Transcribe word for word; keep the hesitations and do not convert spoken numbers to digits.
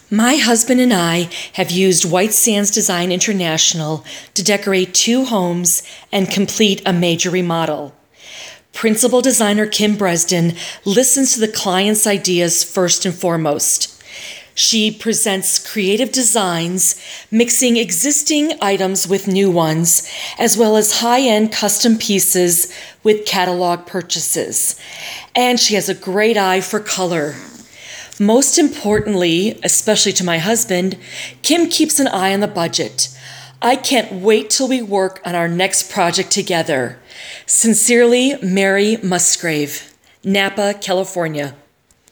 My husband and I have used White Sands Design International to decorate two homes and complete a major remodel. Principal designer Kim Bresden listens to the client's ideas first and foremost. She presents creative designs, mixing existing items with new ones, as well as high-end custom pieces with catalog purchases. And she has a great eye for color. Most importantly, especially to my husband, Kim keeps an eye on the budget. I can't wait till we work on our next project together. Sincerely, Mary Musgrave, Napa, California.